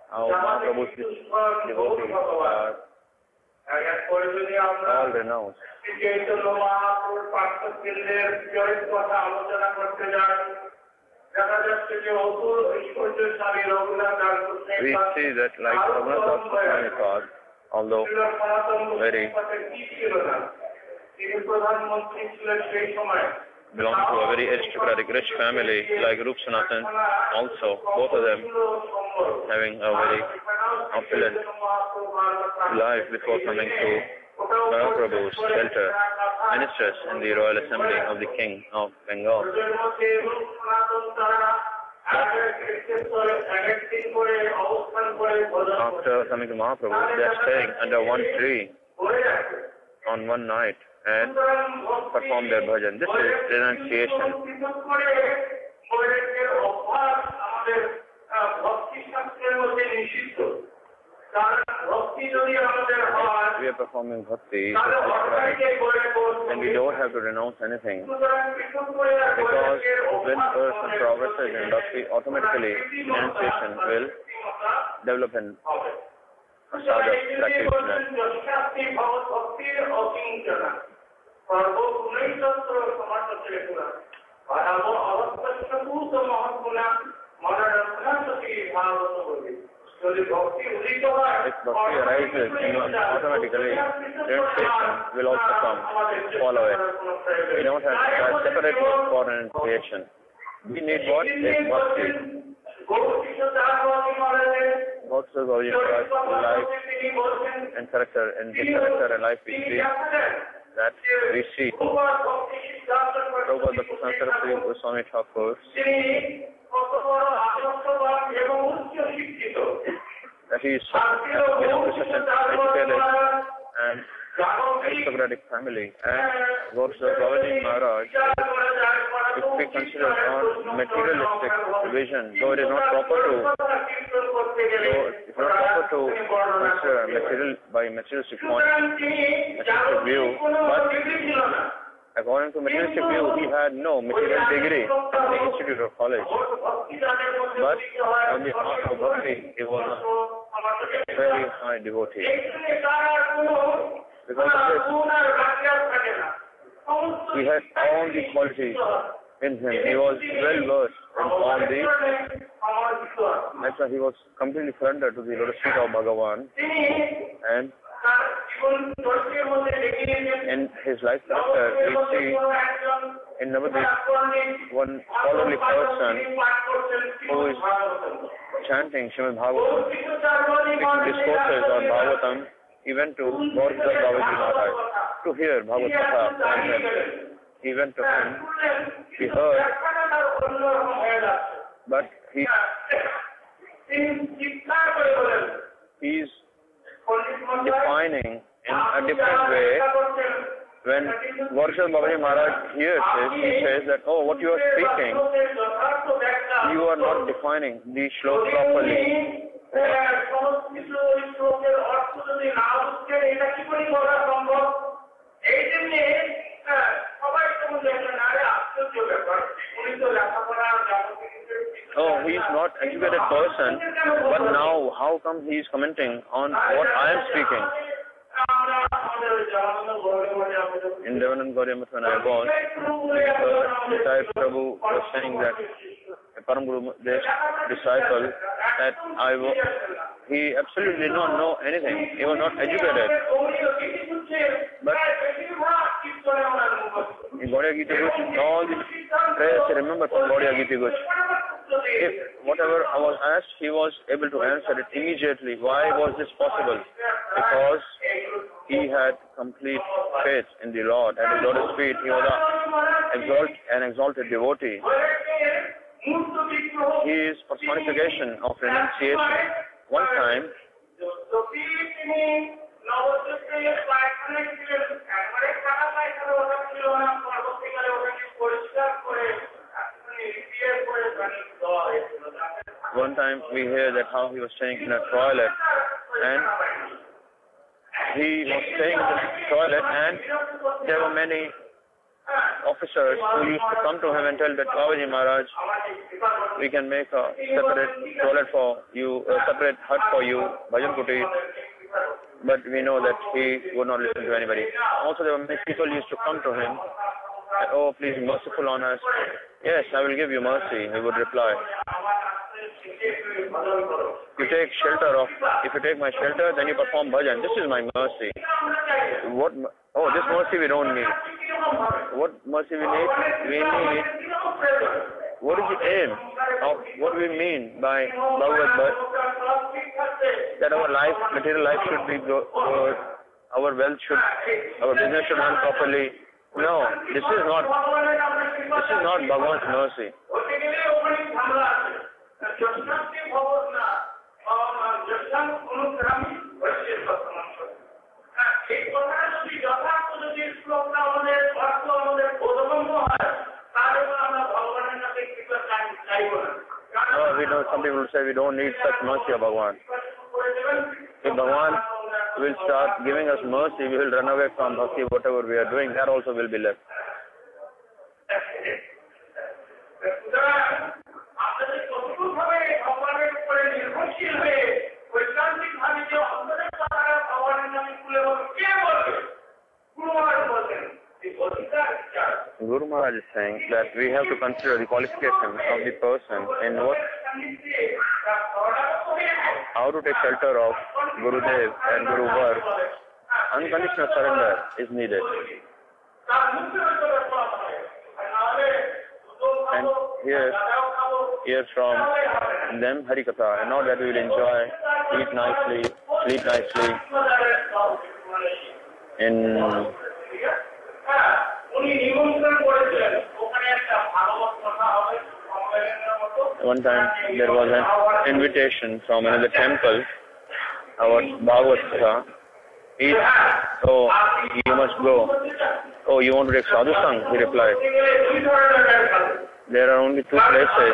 how Mahaprabhu's devotees are all renounced. We see that like Raghunath Das Goswami thought, although very belong to a very aristocratic rich family like Rup Sanatan, also both of them having a very opulent life before coming to Mahaprabhu's shelter, ministers in the royal assembly of the king of Bengal. After coming to Mahaprabhu, they are staying under one tree on one night and perform their bhajan. This is renunciation. We are performing bhakti, and we don't have to renounce anything. Because when a person progresses in bhakti, automatically renunciation will develop in a sadhak practitioner. If bhakti arises, automatically renunciation will also come, follow it. We don't have to try separately for renunciation. We need what is bhakti. Bhakti is life and character, and the character and life we see, that we see. Prabhupada Bhakti Saraswati Goswami Thakur, that he is belongs to such an educated and aristocratic family, and goes to Babaji Maharaj, if we consider on materialistic vision, though it is not proper to consider material by materialistic point, materialistic view, but according to materialistic view, he had no material degree in the institute or college. But on the path of bhakti, he was a very high devotee. Because of this, he had all the qualities in him. He was well versed in all the. That's why he was completely surrendered to the lotus feet of Bhagavan, and in his life character, we see in Navadvip one scholarly person who is chanting Srimad Bhagavatam, discourses on Bhagavatam. He went to Gaurkar Babaji Maharaj to hear Bhagavad Gita from him. He went to him, he heard, but he is defining in a different way. When Gaurkar Babaji Maharaj hears this, he says that, oh, what you are speaking, you are not defining the shloka properly. Oh, he is not an educated person, but now how come he is commenting on what I am speaking? In Devanand Gauriya Math when I was, Sai Prabhu was saying that Param Guru, this disciple, that he absolutely did not know anything. He was not educated. But in Gauriya Gita Guch, all the prayers he remembered from Gauriya Gita Guch. If whatever I was asked, he was able to answer it immediately. Why was this possible? Because he had complete faith in the Lord. At his lotus feet, he was an exalted devotee. He is personification of renunciation. One time, we hear that how he was staying in a toilet, and he was staying in the toilet, and there were many officers who used to come to him and tell that, Babaji Maharaj, we can make a separate toilet for you, a separate hut for you, bhajan kuti. But we know that he would not listen to anybody. Also, there were many people used to come to him. Oh, please be merciful on us. Yes, I will give you mercy, he would reply. You take shelter of, if you take my shelter, then you perform bhajan. This is my mercy. What? Oh, this mercy we don't need. What mercy we need? We need, what is the aim of what we mean by Bhagavad Gita? That our life, material life should be good, our wealth should, our business should run properly. No, this is not Bhagavan's mercy. We know some people say we don't need such mercy of Bhagavan. If Bhagavan will start giving us mercy, we will run away from bhakti, whatever we are doing, that also will be left. Guru Maharaj is saying that we have to consider the qualification of the person in what, how to take shelter of Gurudev and Guru Varg. Unconditional surrender is needed. And hear from them Harikatha, and not that we will enjoy, eat nicely, sleep nicely. One time there was an invitation from another temple, our Bhagavad Gita. Oh, you must go. Oh, you want to take sadhu sang? He replied. There are only two places.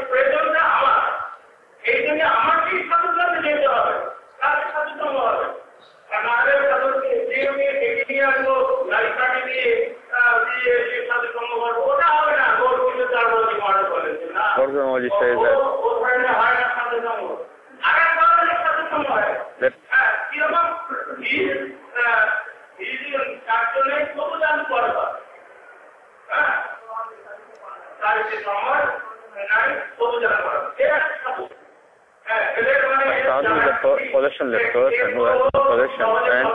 Gautam says that sadhu is a possessionless person who has no possession, and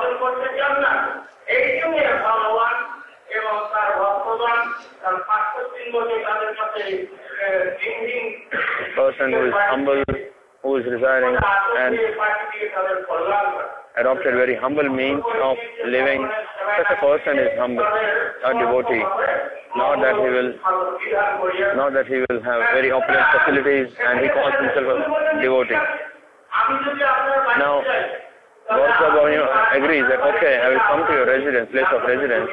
person who is humble, who is residing and adopted very humble means of living. Such a person is humble, a devotee. Not that he will have very opulent facilities and he calls himself a devotee. Now, Gautama agrees that okay, I will come to your residence, place of residence.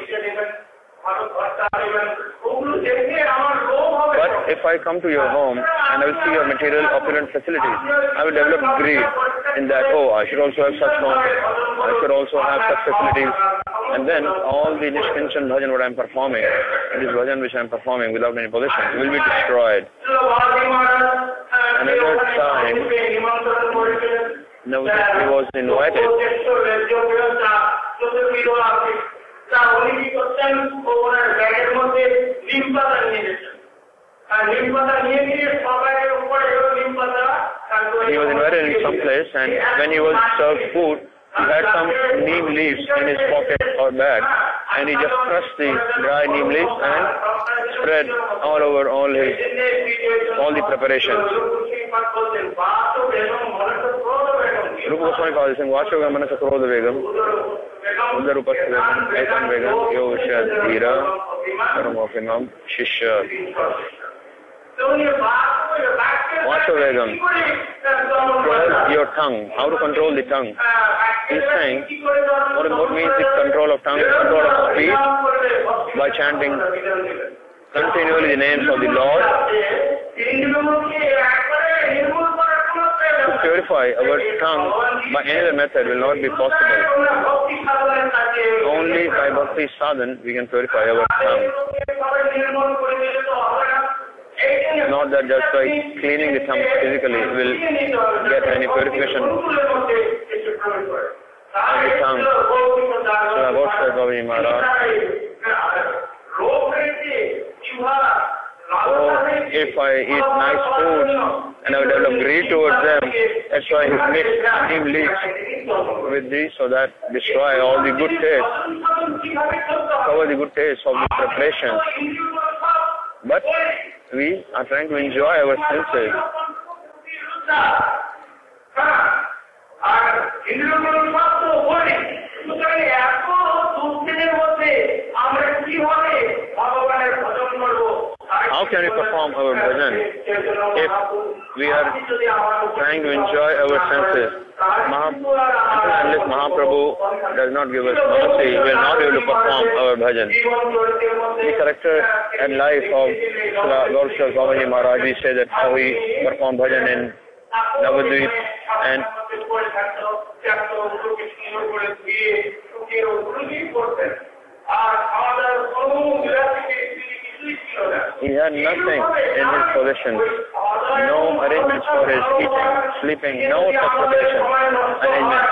But if I come to your home and I will see your material opulent facilities, I will develop greed in that, oh, I should also have such home, I should also have such facilities. And then all the Nishkinchan bhajan what I am performing, this bhajan which I am performing without any possession, will be destroyed. Another time, he was invited. He was invited in some place, and when he was served food, he had some neem leaves in his pocket or bag, and he just crushed the dry neem leaves and spread all over all the preparations. Rupa Goswami calls this in Vachogam Manasa Krodha Vegam, Udarupasya Vegam, Aitan Vegam, Yosha Dhira, Paramopimam, Shishya. Vachogam, control your tongue. How to control the tongue? He's saying, what means the control of tongue? Control of speech by chanting continually the names of the Lord. To purify our tongue by any other method will not be possible. Only by bhakti sadhan we can purify our tongue. Not that just by cleaning the tongue physically will get any purification of the tongue. So Goswami Babaji Maharaj. So if I eat nice food and I will develop greed towards them, that's why he mixed neem leaves with these so that destroy all the good taste, cover the good taste of the preparation. But we are trying to enjoy our senses. How can we perform our bhajan if we are trying to enjoy our senses? Unless Mahaprabhu does not give us mercy, we are not able to perform our bhajan. The character and life of Goswami Babaji Maharaj, we say that how he performed bhajan in Navadvip and he had nothing in his possession, no arrangements for his eating, sleeping, no transportation arrangement.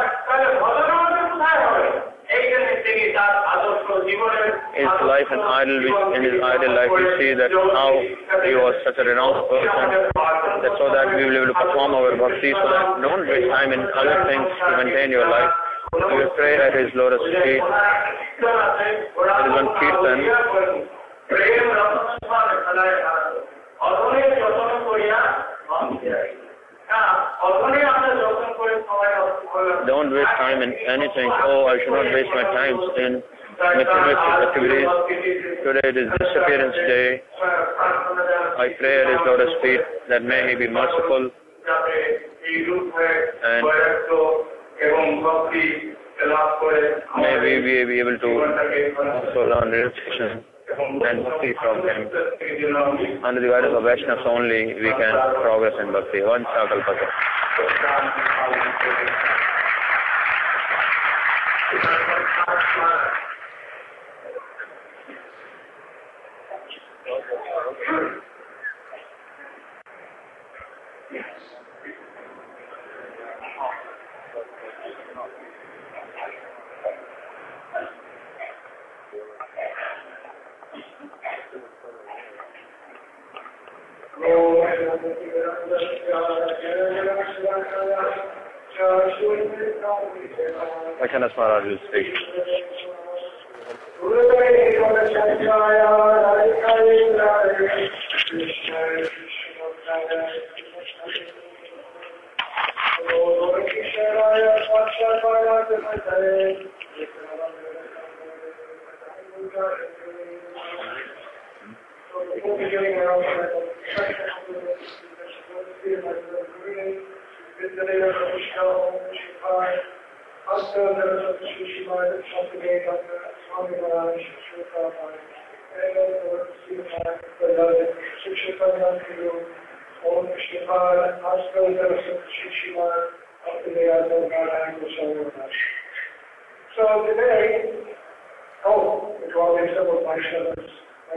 His life and in his idle life we see that how he was such a renowned person, that so that we will be able to perform our bhakti, so that don't waste time in other things to maintain your life. We will pray at his lotus feet. There is one kirtan. Don't waste time in anything. Oh, I should not waste my time in materialistic activities. Today it is disappearance day. I pray at his lotus feet that may he be merciful and may we be able to also learn realization and bhakti from him. Under the guidance of Vaishnavas only we can progress in bhakti. Vancha kalpata. Vaishnav Maharaj will speak. So today, it's all these several Vaishnavas.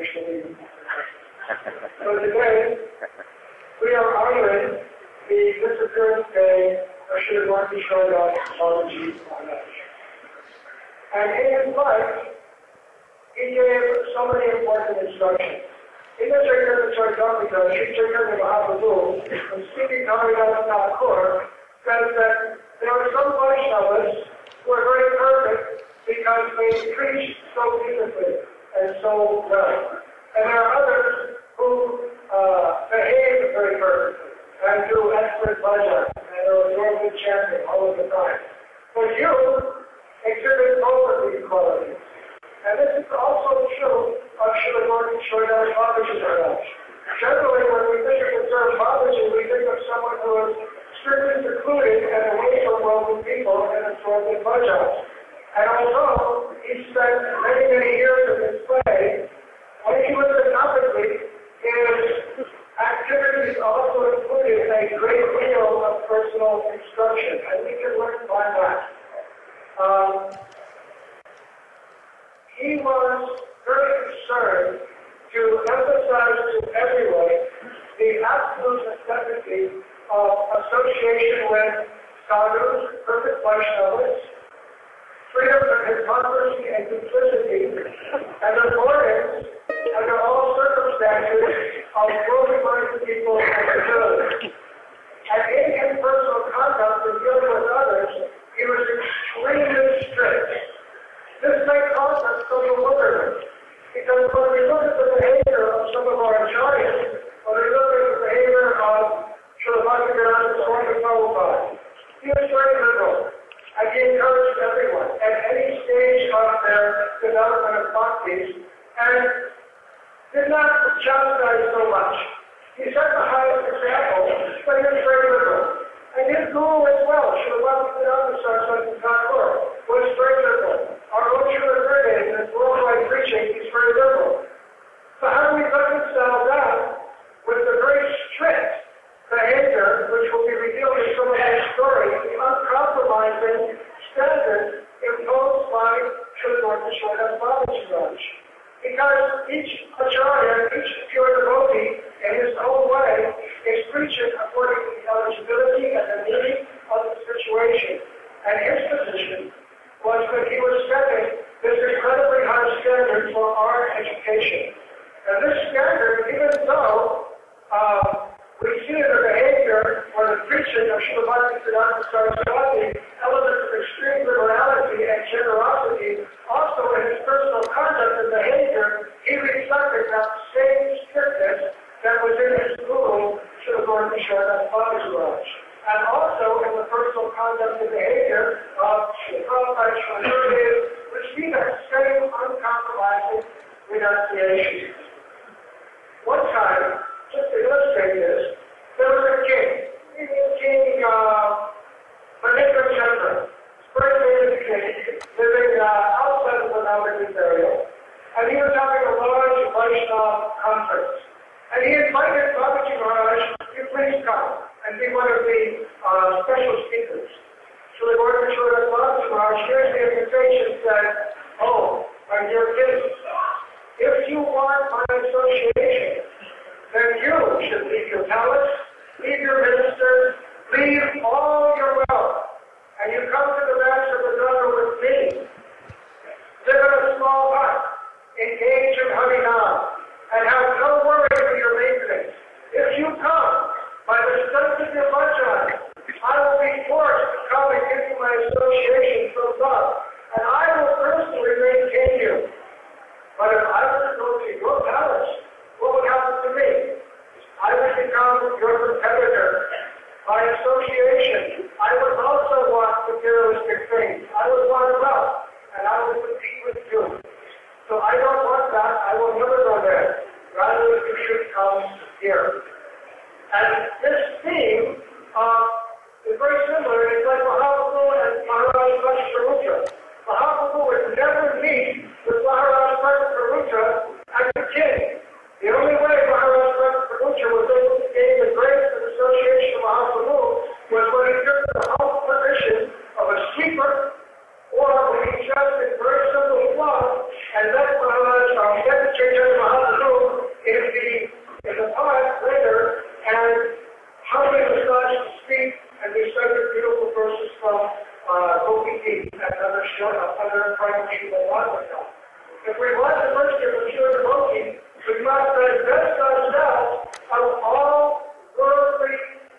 So today, we are honoring the disappearance day of Sri Bhakti Sridhar Babaji Maharaj. And in his life, he gave so many important instructions. In the Chaitanya Charitamrita, Sri Chaitanya Mahaprabhu, from speaking to Haridas Thakur, says that there are some Vaishnavas who are very perfect because they preach so beautifully and so well. And there are others who behave very perfectly and do excellent bhajan and are doing good chanting all of the time. But you exhibit both of these qualities. And this is also true of Srila Bhakti Sridhar Babaji Maharaj. Generally, when we think of the term Babaji, we think of someone who is strictly secluded and away from worldly people and absorbed in bhajans. And although he spent many, many years in this way, when he was in Navadvip, his activities also included a great deal of personal instruction, and we can learn by that. he was very concerned to emphasize to everyone the absolute necessity of association with sadhus, perfect Vaishnavas, freedom from hypocrisy and duplicity, and avoidance under all circumstances of worldly-minded people and civility. And in his personal conduct in dealing with others, he was extremely strict. This may cause us some bewilderment, because when we look at the behavior of some of our acharyas, when we look at the behavior of Srila Bhaktivedanta Swami Prabhupada, he was very liberal, and he encouraged everyone at any stage of their development of bhaktis, and did not chastise so much. He set the highest example, but he was very liberal. And his guru as well, Srila Bhaktivedanta Saraswati Thakur, was very liberal. Our own Srila Gurudev, in his worldwide preaching, he's very liberal. So how do we reconcile that with the very strict behavior, which will be revealed in some of his stories, the uncompromising standards imposed by Srila Bhaktivinoda Babaji Maharaj? Because each acharya, each pure devotee, in his own way, is preaching according to the eligibility and the meaning of the situation. And his position was that he was setting this incredibly high standard for our education. And this standard, even though we see in the behavior or the preaching of Srila Bhaktivedanta Saraswati elements of extreme liberality and generosity, also in his personal conduct and behavior, he reflected that same strictness that was in his guru, Srila Bhaktivedanta Babaji Maharaj. And also in the personal conduct and behavior of Srila Prabhupada, Srila Gurudev, which see that same uncompromising renunciation. One time, just to illustrate this, there was a king, King Mahendra Chandra, very famous king, living outside of the Navadvip area, and he was having a large Vaishnava conference. And he invited Babaji Maharaj to please come and be one of the special speakers. So the Lord Babaji Maharaj, here's the invitation, said, "Oh, my dear kids, if you want my association, then you should leave your palace, leave your ministers, leave all your wealth, and you come to the Mass of the Dharma with me. Live in a small hut, engage in Harinam, and have no worry for your maintenance. If you come, by the strength of your bhajan, I will be forced to come and give you my association from love, and I will personally maintain you. But if I were to go to your palace, what would happen to me? I would become your competitor. By association, I would also want materialistic things. I would want wealth, and I would compete with you. So I don't want that. I will never go there. Rather, you should come here." And this theme is very similar. It's like Mahaprabhu and Maharaj Bhattacharya. Mahaprabhu would never meet with Maharaj Bhattacharya as a king. The only way Maharaj Bhattacharya was able to gain the grace and association of Mahaprabhu was when he took the humble position of a sweeper, or when he just in very simple love and let Maharaj Chaitanya Mahaprabhu in the past later and humbly massage his feet and recited beautiful verses from Gopi Geet and other private Srila. If we want the mercy of a pure devotee, we must divest ourselves of all worldly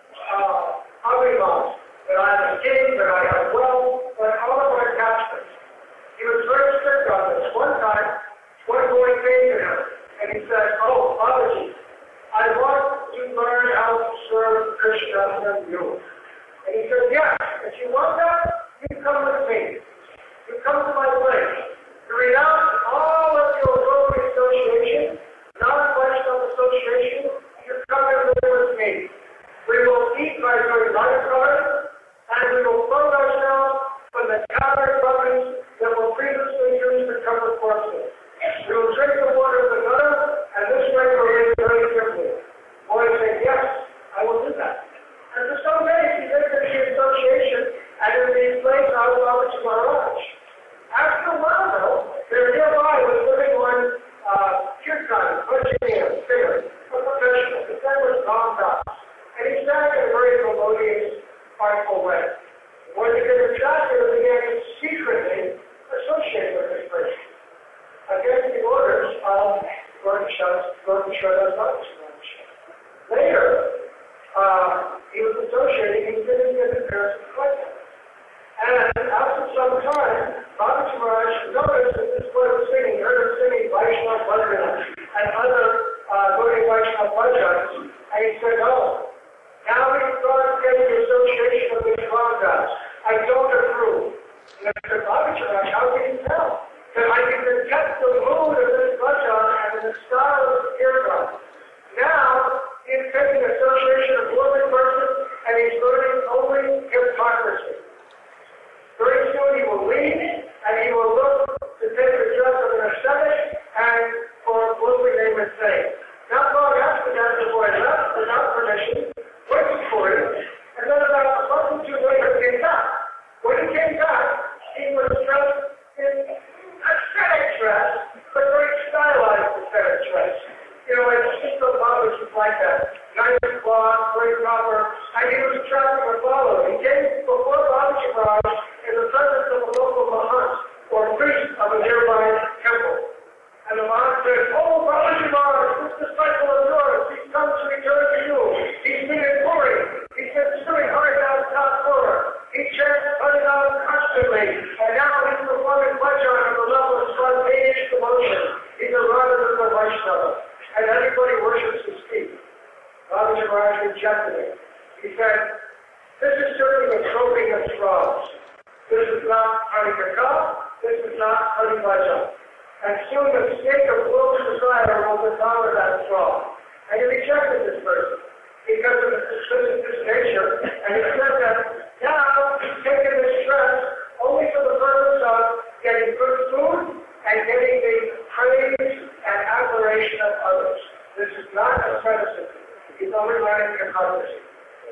abhimas, that I am a king, that I have wealth, and all of our attachments. He was very strict on this. One time, one boy came to him, and he said, "Oh, Babaji, I want to learn how to serve Krishna and you." And he said, "Yes, if you want that, you come with me. You come to my place. You renounce all of your worldly association, non-Vaishnava association, you come and live with me. We will eat by very light color, and we will clothe ourselves from the calorie buttons that were previously used to cover corpses. We will drink the water of the gutter, and this way we'll live very simply." Boy said, "Yes, I will do that." And for some days he lived in the association and in the place of Babaji Maharaj. After a while, though, they realized Bhakti Sridhar Bhakti. Later, he was associating, he didn't get the parents to collect him. And after some time, Bhakti Maharaj noticed that this boy was singing, heard him singing Vaishnava Bhajana and other Gaudiya Vaishnava Bhajans, and he said, oh, now we start getting the association of these Ramdas. I don't approve. And I said, Bhakti Maharaj, how can you tell? That I can detect the mood of this bhajan and the style of the kirtan. Now, he's taking association of one person and he's learning only hypocrisy. Very soon he will leave and he will look to take the dress of an ascetic and for what we name it say. Not long after that, the boy left without permission, waiting for it, and then about a month or two later came back. When he came back, he was dressed in ascetic dress, but very stylized ascetic dress. You know, it's just the mothers was like that. Nice cloth, very proper, and he was attracting a follower. He came before Bhakti Maharaj in the presence of a local mahant, or priest of a nearby temple. And the mahant said, oh, Bhakti Maharaj, this disciple of yours, he's come to return to you. He's been in Puri. He's been doing hard down South Pura. He chants Harinam constantly, and now he's performing bhajan at the level of spontaneous devotion. He's a Radha of Vaishnava, and everybody worships his feet. Bhakti Maharaj rejected it. He said, this is certainly a croaking of frogs. This is not Hari Katha, this is not Hari Bhajan. And soon the snake of world desire will devour that frog. And he rejected this person because of this nature, and he said that now he's taken this stress only for the purpose of getting good food and getting the praise and admiration of others. This is not asceticism. He's only learning hypocrisy.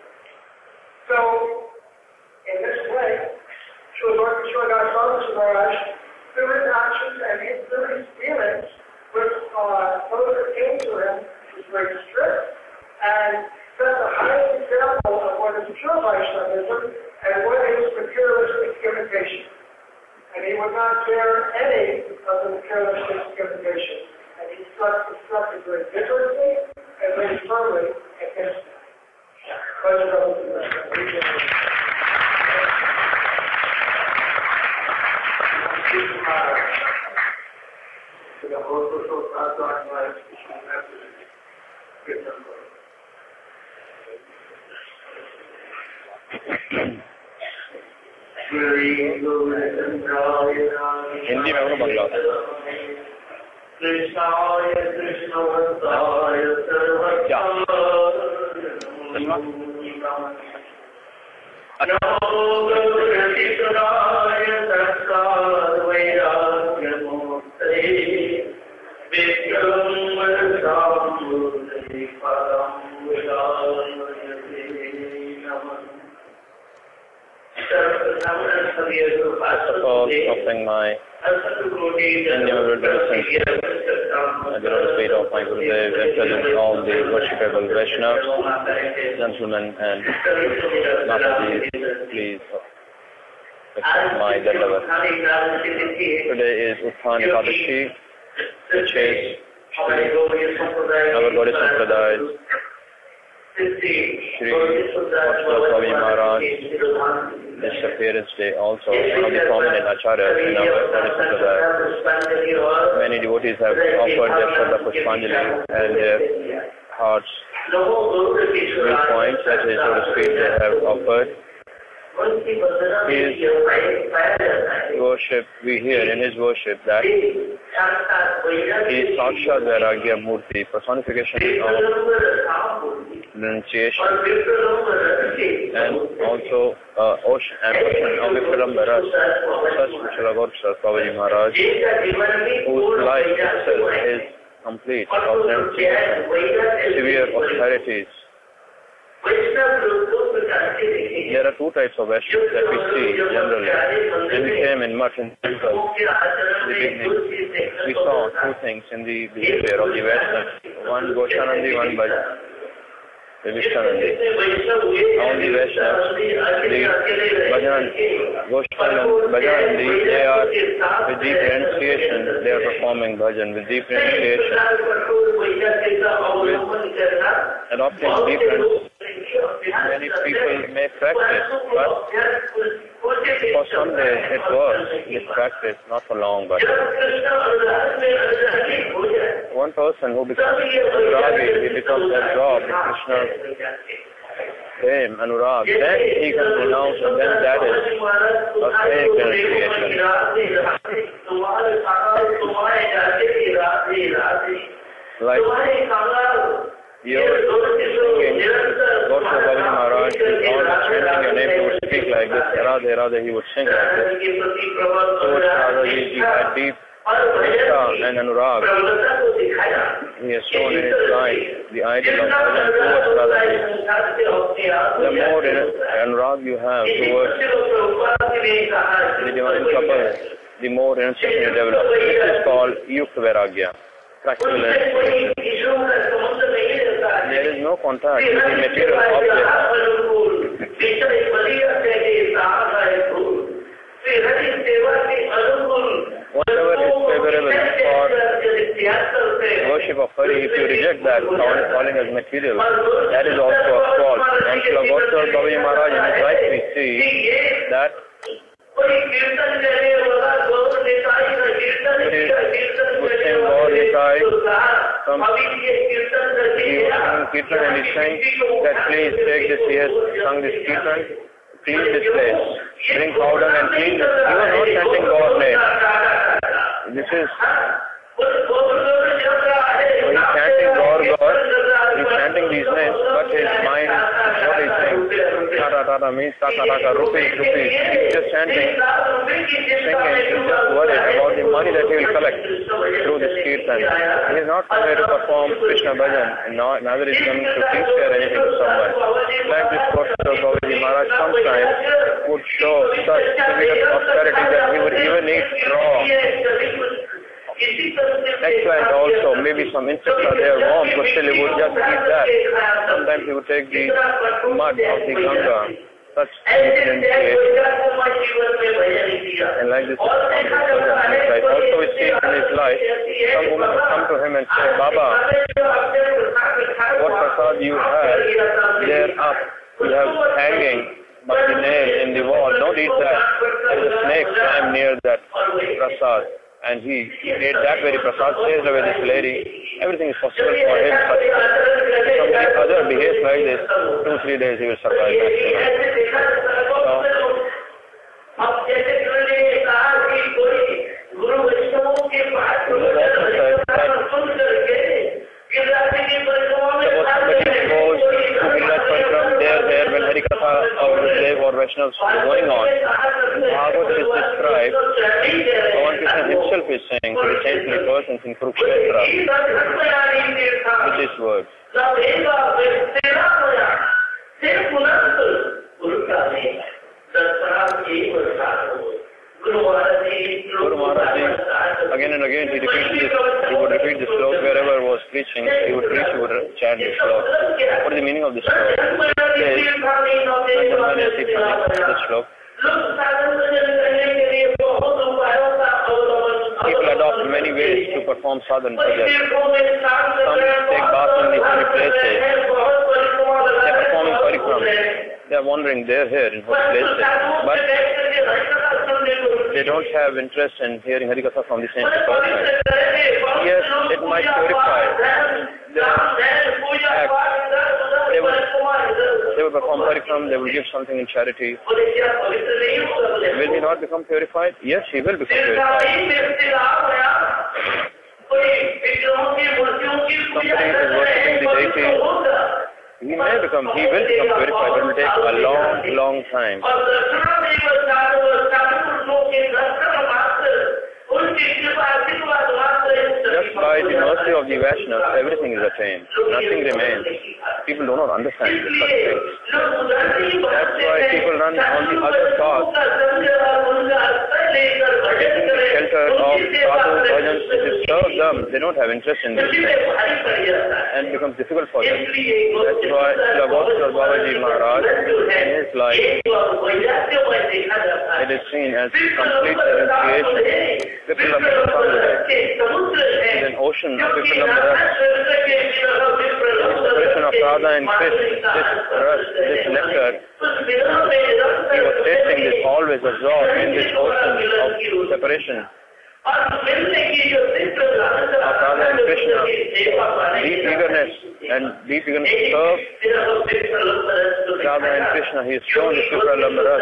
So, in this way, Srila Lord Kishore Das Maharaj, through his actions and through his dealings with those that came to him, was very strict and set the highest example of what is pure Vaishnavism and what is materialistic imitation. And he would not bear any of the materialistic imitation. And he instructed very vigorously and very firmly against that. Hindi में बंगला कृष्णाय कृष्णवत्ताय सर्वकामनाय तत्काल वैराग्यमूर्तये विक्रमसाम्बुद्धि पदं विदामयते नमः. Offering my innumerable blessings at the lotus feet of my Gurudev and present all the worshipable Vaishnavas, gentlemen and Mataji, please accept my Dandavat. Today is Utthana Ekadashi, which is our Gaudiya Sampraday's Shri Swami Maharaj, his appearance day also, one of the prominent acharyas in our Gaudiya Sampradaya. Many devotees have offered their Shraddha Pushpanjali and their hearts viewpoints at his lotus feet they have offered. His worship, we hear in his worship that he is Sakshat Vairagya Murti, personification of renunciation, and also ocean of Vikram such Srila Gaurkishore Prabhuji Maharaj, whose life itself is complete of renunciation, severe austerities. There are two types of Vaishnavas that we see generally. When we came in much in the beginning, we saw two things in the behavior of the Vaishnavas. One Goshanandi, one Bhajan. Vishnanandi. All the Vaishnavas, the Bhajan, Goswamin, Bhajanandi, they are with deep renunciation, they are performing bhajan with deep renunciation, with adopting deep renunciation. Many people may practice, but for some days it works, this practice, not for long, but one person who becomes Anuragi, he becomes absorbed in Krishna's fame, Anurag, then he can renounce, and then that is a fake renunciation. Like you're singing, Goswami Babaji Maharaj, all chanting your name, he would speak like this, Radhe Radhe, he would sing like this. So Radhaji had deep Nishtha and Anurag. He has shown in his life the ideal of bhajan towards Radhaji. The more Anurag you have towards the divine couple, the more renunciation you develop. This is called Yukta Vairagya, practical renunciation. There is no contact with the material object. Whatever is favorable for worship of Hari, if you reject that, calling as material, that is also a fault. And Srila Goswami Babaji Maharaj in his life we see that he would sing Gaur Nitai, he was singing Kirtan and he sang that please take this, he has sung this Kirtan, clean this place, bring powder and clean this. He was not chanting Gaur name. This is, when he's chanting Gaur, he's chanting these names, but his mind, what he's saying, Tata Tata means Taka Taka, rupees, rupees. He's just chanting, singing, he's just worried about the money that he will collect through this Kirtan. He is not prepared to perform Krishna Bhajan, and neither is coming to teach or anything to someone. Like this Goswami Babaji Maharaj sometimes would show such severe austerity that he would even eat raw. Excellent also, maybe some insects are there warm, but still he would just eat that. Sometimes he would take the mud of the Ganga, such incidents and like this is found in his life. Also we see in his life, some women would come to him and say, Baba, what prasad you have, there up, you have hanging, but the nail in the wall, don't eat that. There is a snake climb near that prasad. And he ate that very prasad, chased away this lady. Everything is possible for him, but if somebody other behaves like this, 2-3 days he will survive when Harikatha or Dev or Vaishnavas is going on, Bhagavad is described, Bhagavan Krishna himself is saying to the saintly persons in Kurukshetra with these words. Guru Maharaj Ji, again and again he would repeat this sloka wherever was preaching, he would preach, he would chant this sloka. What is the meaning of this sloka? It says, this sloka. People adopt many ways to perform sadhana puja. Some take bath in the holy places. They are performing parikram. They are wandering there, here in holy places. But they don't have interest in hearing Harikatha from the saintly person. Yes, it might purify their act. They will perform parikram, they will give something in charity. Will he not become purified? Yes, he will become purified. Somebody is worshipping the deity. He will become purified. It will take a long, long time. Just by by the mercy of the Vaishnavas, everything is attained. Nothing remains. People do not understand such things. That's why people run on the other path, taking the shelter of sadhu bhajans to disturb them. They don't have interest in this thing, and it becomes difficult for them. That's why Srila Babaji Maharaj, in his life, it is seen as complete renunciation. Vipramrita is an ocean of Vipramrita. Separation of Radha and Krishna, this nectar, he was tasting this, always absorbed in this ocean of separation of Radha and Krishna. Deep eagerness to serve Radha and Krishna. He is shown the Supralambharas.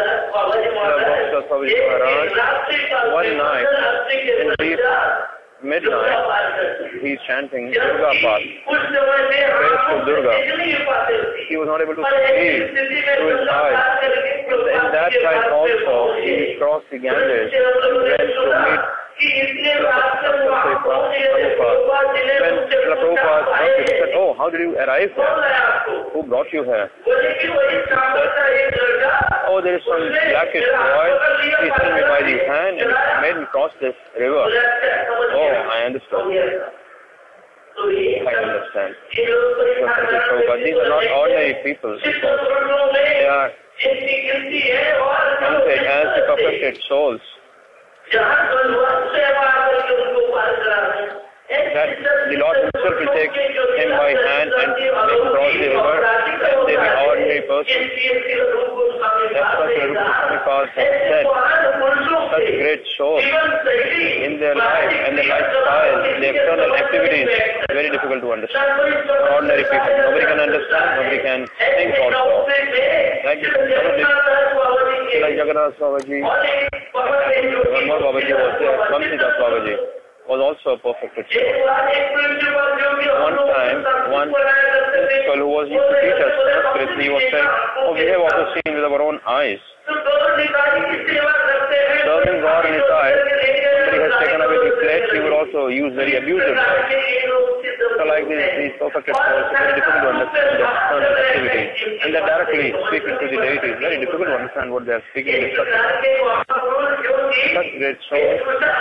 One night, in deep midnight, he is chanting Durga Path, praise to Durga. He was not able to see through his eyes. In that time also, he crossed the Ganges and went to meet Prabhupada. When Prabhupada said, "Oh, how did you arrive here? Who brought you here?" He said, "Oh, there is some blackish boy. He took me by the hand and made me cross this river." Oh, I understood. I understand. But these are not ordinary people. They are counted as the perfected souls. That the Lord himself will take him by hand and make him cross the river, and they be ordinary person. That's what the Rupa Swami has said. Such great souls in their life and their lifestyle, the external activities, very difficult to understand. Ordinary people, nobody can understand, nobody can think also. Like Jagannath Babaji, one more Babaji was there, Vamsidas Babaji was also a perfected soul. One time, one principal who was used to teach us Sanskrit, he was saying, "Oh, we have also seen with our own eyes. Serving God in his eyes, somebody has taken away the plate, he would also use very abusive words." So like these perfected souls, it's very difficult to understand their external activities. And they're directly speaking to the deity. It's very difficult to understand what they're speaking in such great souls.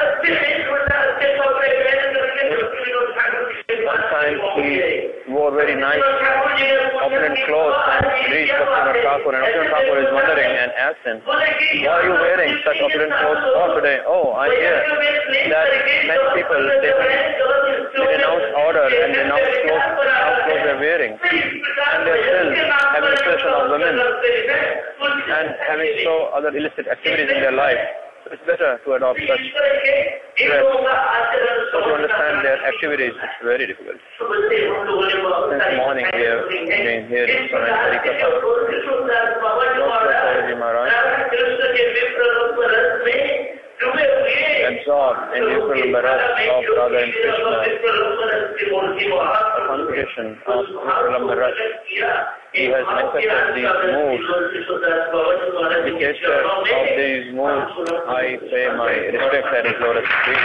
One time he wore very nice opulent clothes and reached Bhaktivinoda Thakur, and Bhaktivinoda Thakur is wondering and asked him, "Why are you wearing such opulent clothes for today?" "Oh, I hear that many people, they renounce order and renounce clothes they're wearing, and they're still having possession of women and having so other illicit activities in their life. So it's better to adopt such dress." So to understand their activities, it's very difficult. Since morning we have been here in Harikatha. Dr. Sauraji Maharaj absorbed in the Vipramrita of Radha and Krishna, a connotation of Vipramrita. He has manifested these moods. The gesture of these moods, I pay my respect at his lotus feet.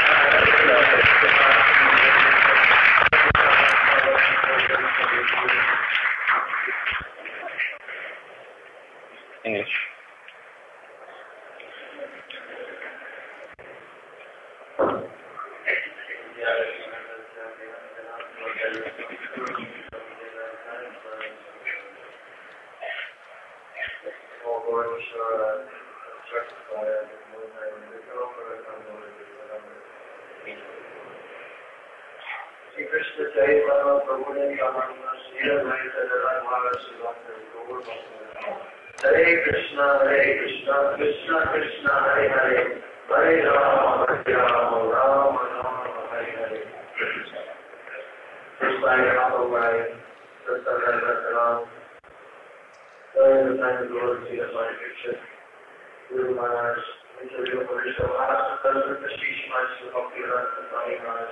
English. Hare Krishna, Krishna Krishna, Hare Hare, Hare Rama, Rama Rama, Hare Hare. Krishna Yahweh, Krishna Ram. During the time of the Lord Jesus, my picture, Guru Maharaj, interview for Krishna Maharaj, the Shish Maharaj, the Bhakti Maharaj,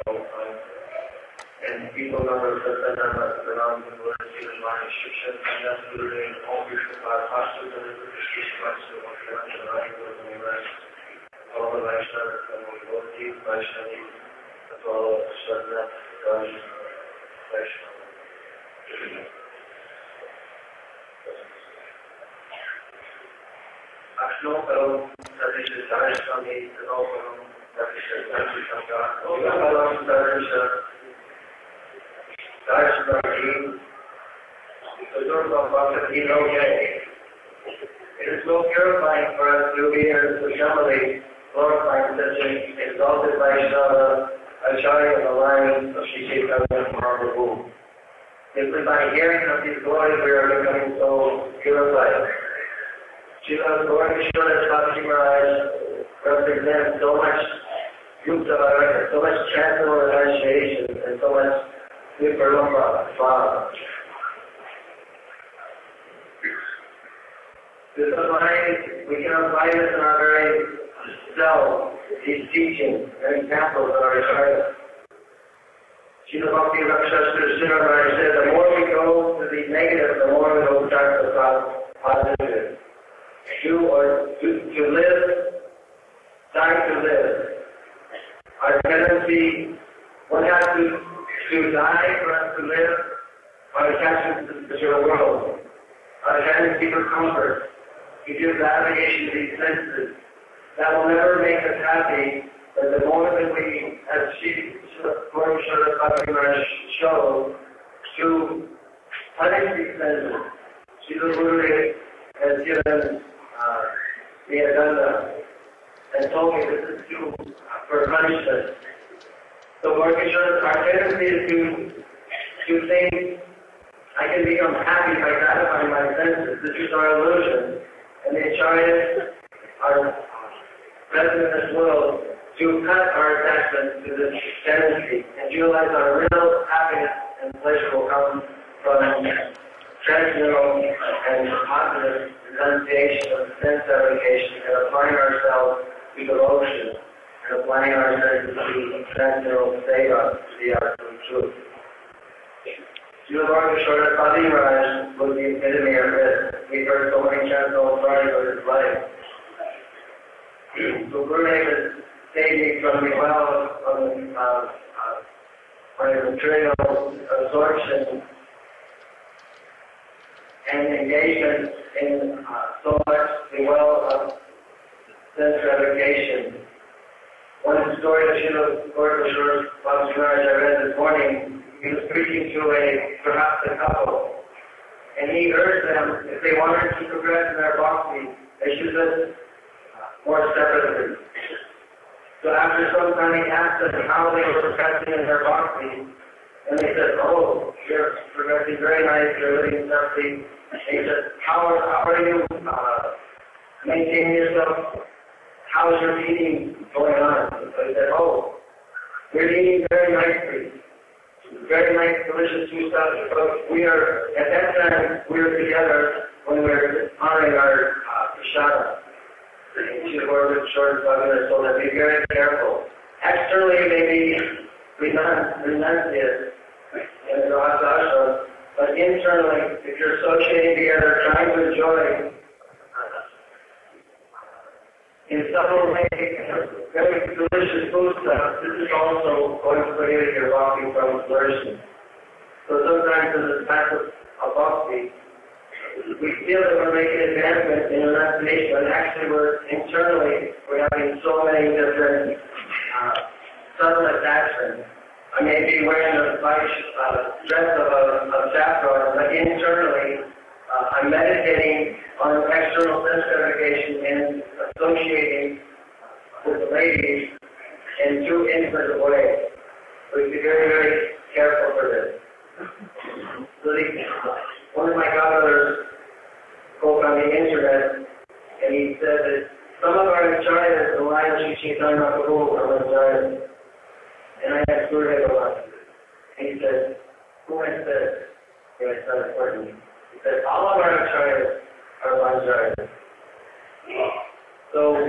and people number the Ram, the Lord Jesus, my Shiksha, and that's Guru Ray, all Krishna Maharaj, the Shish Maharaj, the Bhakti Maharaj, all the Vaishnavas, and all the Lord Jesus, Vaishnavas, as well as Shraddha, Raj, Vaishnav. Ashnokalam, Sadisha Saraswami, Sanokalam, Sadisha Saraswami, Okalam, Sadisha Saraswami, the Lord of Bhakti, it is so purifying for us to be here to Shamali, glorifying such an exalted Vaishnava, Acharya of the line of Shri Chaitanya Mahaprabhu. Simply by hearing of these glories, we are becoming so purified. Srila Gaurangeshwara Bhakti Maharaj represents so much Yukta Varaka, so much transcendental renunciation, and so much Viparumpa. This is why we can apply this in our very self, these teachings and examples of our Acharya. Srila Bhakti Rakshastra Maharaj said, the more we go to the negative, the more we will start to positive. To live, die to live. Our tendency, one has to die for us to live. Our attachment to the material world. Our tendency for comfort. We do navigation to these senses. That will never make us happy, but the more that we, as Gaurangeshwara Bhakti Maharaj showed, to punish these senses. Srila Gurudev has given the agenda and told me this is for punishment. So Gaurangeshwara, our tendency is to think, I can become happy by gratifying my senses. This is our illusion. And the Acharyas are present in this world to cut our attachment to this tendency and realize our real happiness and pleasure will come from transcendental and positive renunciation of sense fabrication and applying ourselves to devotion and applying ourselves to the transcendental seva, to the absolute truth. Srila Gaurangeshwara Bhakti Maharaj was the epitome of this. We've heard so many transcendental stories of his life. So Gurudev is saving from the well of material absorption and engagement in so much the well of sense gratification. One story of Srila Gaurangeshwara Bhakti Maharaj I read this morning. He was preaching to perhaps a couple, and he urged them, if they wanted to progress in their bhakti, they should live more separately. So after some time he asked them how they were progressing in their bhakti, and they said, oh, you're progressing very nice, you're living separately. And he said, how are you maintaining yourself? How is your eating going on? So he said, oh, we're eating very nicely. Very nice, delicious food stuff. But we are, at that time, we were together when we were honoring our prashada. Srila Gaurangeshwara Bhakti Maharaj told us, be very careful. Externally, you may be renunciate in the Rasa, but internally, if you're associating together, trying to enjoy in subtle way, very delicious food stuff, this is also going to prohibit your bhakti from flourishing. So sometimes in the path of bhakti, we feel that we're making advancement in renunciation, but actually we're having so many different subtle attachments. I may be wearing a dress of saffron, but internally I'm meditating on external sense gratification and associating with the ladies in too intimate a way. So we be very, very careful for this. So one of my godbrothers spoke on the internet, and he said that some of our acharyas, the line of Shri Chaitanya Mahaprabhu, are acharyas. And I asked Gurudev about it. And he said, who has said? And it's not important. He said, all of our acharyas are acharyas. So,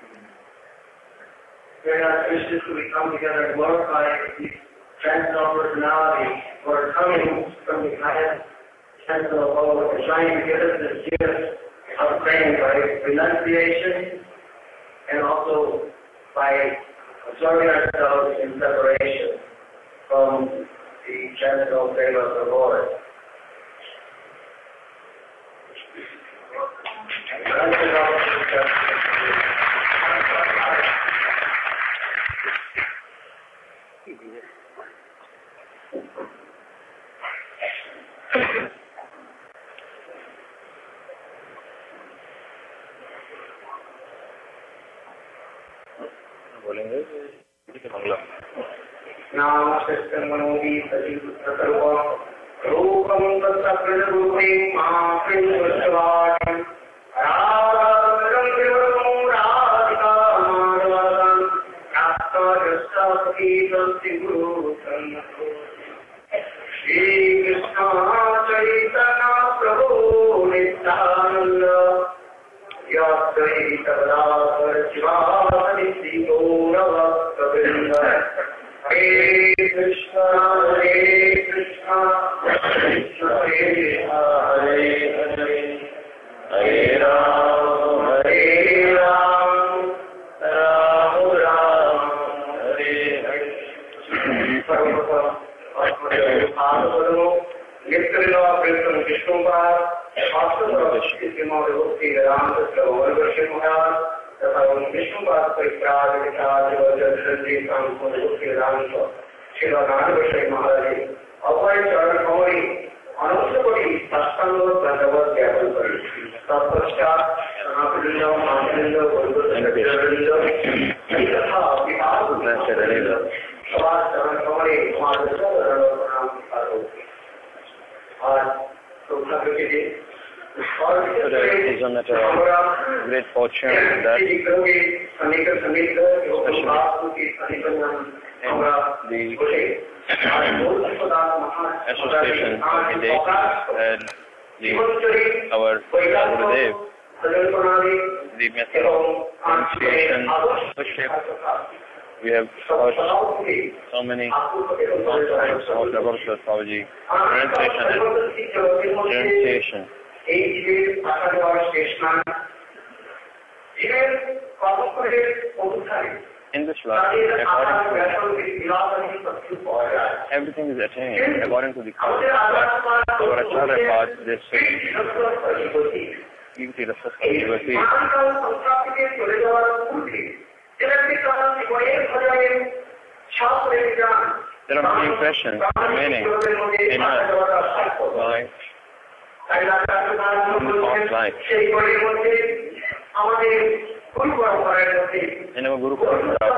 very auspicious that we come together and glorify these transcendental personalities who are coming from the highest transcendental level and trying to give us this gift of praying by renunciation and also by absorbing ourselves in separation. and no favor of the Lord. बोलेंगे बांग्ला नामस्तं मनोवी सजीवसर्वं रूपं तत्सकृतरूपे मातृवत्सवान् राधारं देवं राधिकामाधवं नास्तादस्तापीतस्तिगुरुतं श्रीकृष्ण चैतन्य प्रभु नित्यानन्द यात्रैतदाधर शिवानिधि गौरवक्तवृन्द हरे कृष्ण कृष्ण कृष्ण हरे हरे हरे राम राम राम हरे हरे सर्वप्रथम नित्यलीला प्रेम विष्णुपाद तथा विष्णुपाद परित्राज महाराज अभय चरण कौरी अनुष्ठपति अष्टांग दंडवत ज्ञापन करी तत्पश्चात तथा सभा चरण कौरी Today is a matter of great fortune that especially in the association of India and our Gurudev, the method of pronunciation worship. We have heard so many concepts of Laboratory Astrology, pronunciation and pronunciation. In this life, everything is attained according to the cause. But our Acharya path, they say, give the responsibility. There are many questions remaining in us by past life. In our Guru Parampara,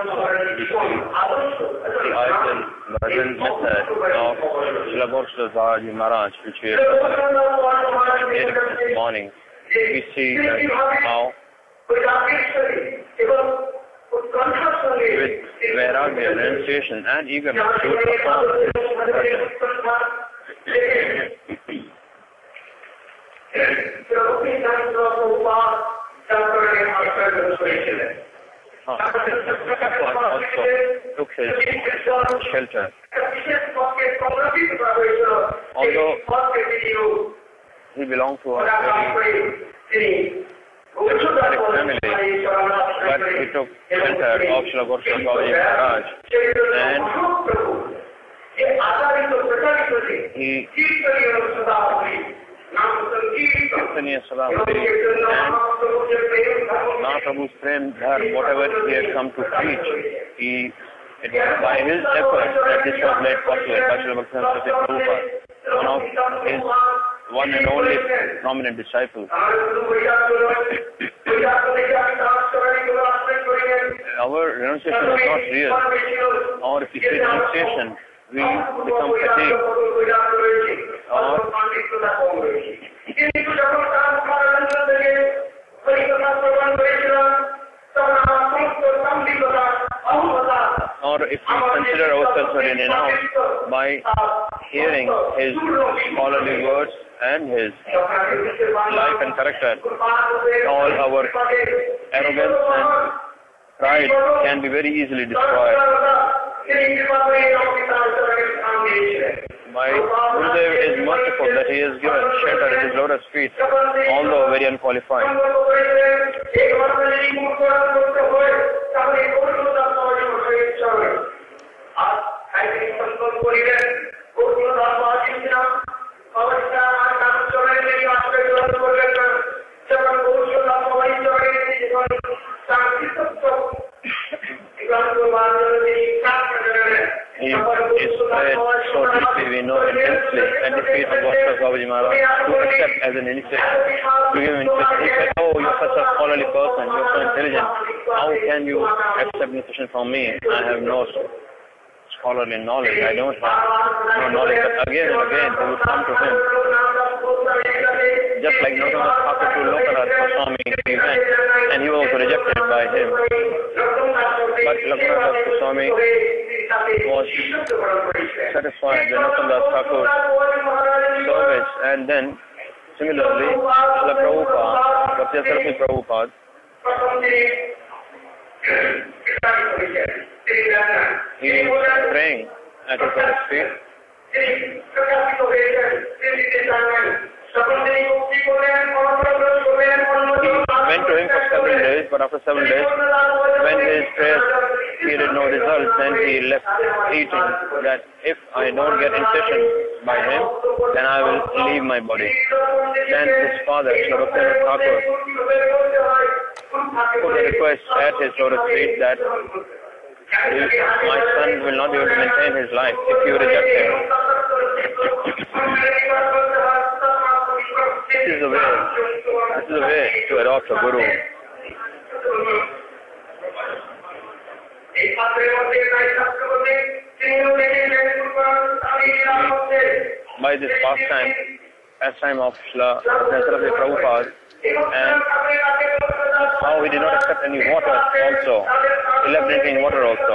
the ideal Bhajan method of Srila Gaurasadaji Maharaj, which we have heard this morning, we see that how with vairagya, renunciation and eagerness to perform also took his shelter. Although he belonged to a very aristocratic family, but he took shelter of Srila Gaurasadaji Maharaj, and he Kirtaniya Salamati and Mahaprabhu's Prem Dhar, whatever he had come to preach, it was by his efforts that this was made possible by Srila Bhaktivinoda Prabhupada, one of his one and only prominent disciple. Our renunciation is not real, or if we say renunciation, we become fatigued, or if we consider ourselves very renounced by hearing his scholarly words and his life and character, all our arrogance and pride can be very easily destroyed. My Gurudev is merciful that he has given shelter at his lotus feet, although very unqualified. He is spread so deeply, we know intensely, at the feet of Vaishnava Babaji Maharaj to accept as an initiation, to give him initiation. He said, oh, you're such a scholarly person, you're so intelligent, how can you accept initiation from me? I have no scholarly knowledge, I don't have no knowledge. But again and again, they would come to him. Just like Nautama Thakur to Lokanath Goswami, he went, and he was rejected by him. But Lokanath Goswami was satisfied with Nautama Thakur's service, and then similarly, the Prabhupada, Bhakti Saraswati Prabhupada, he was praying at his Father's feet. He went to him for several days, but after several days, when his prayers yielded no results, then he left eating, that if I don't get initiation by him, then I will leave my body. Then his father, Sri Bhaktivinoda Thakur, put a request at his lotus feet that my son will not be able to maintain his life if you reject him. This is the way to adopt a guru. By this pastime of Srila Saraswati Prabhupada, and how he did not accept any water also. He left drinking water also.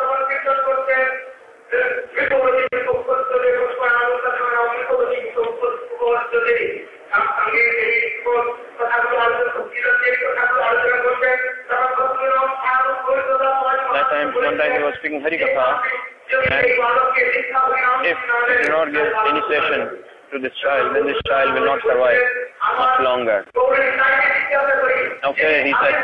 One time he was speaking Harikatha, and if you do not give initiation to this child, then this child will not survive much longer. Okay, he said,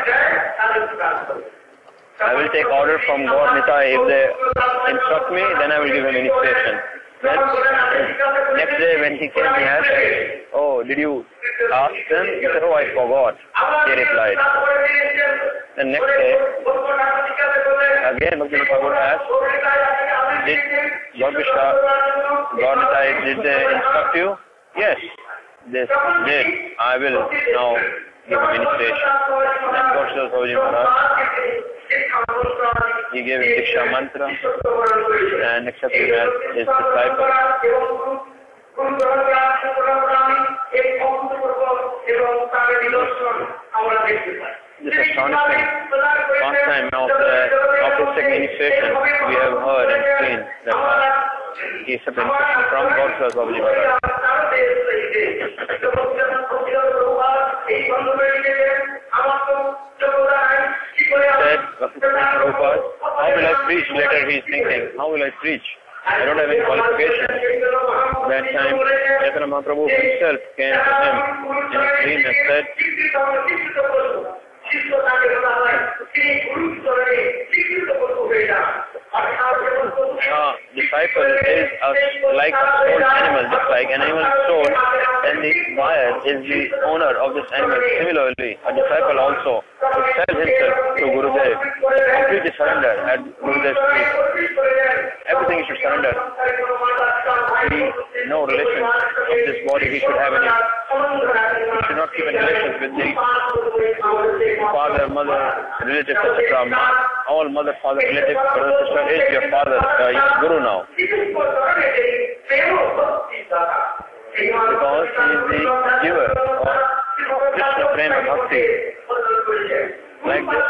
I will take order from God Nitai. If they instruct me, then I will give him initiation. Then, next day when he came, he asked, oh, did you ask them? He said, oh, I forgot. He replied. The next day, again Bhaktivinoda Thakur asked, did God Nitai, did they instruct you? Yes, they did. I will now give him initiation. Then God Sri Babaji Maharaj, he gave him Diksha Mantra and accepted him as his disciple. This astonishing pastime of his second initiation, we have heard and seen that he accepted instruction from God Sri Babaji Maharaj. Said Prabhupada, how will I preach? Later he is thinking, how will I preach? I don't have any qualifications. That time, Chaitanya Mahaprabhu himself came to him in a dream and said, disciple is like a sold animal, just like an animal is sold, and the buyer is the owner of this animal. Similarly, a disciple also should sell himself to Gurudev, completely surrender at Gurudev's feet. Everything he should surrender. No relations of this body he should have any. He should not keep any relations with the father, mother, relatives, etc. All mother, father, relatives, brother, sister is your father, your guru now. Because he is the giver of Krishna Prema Bhakti. Like this,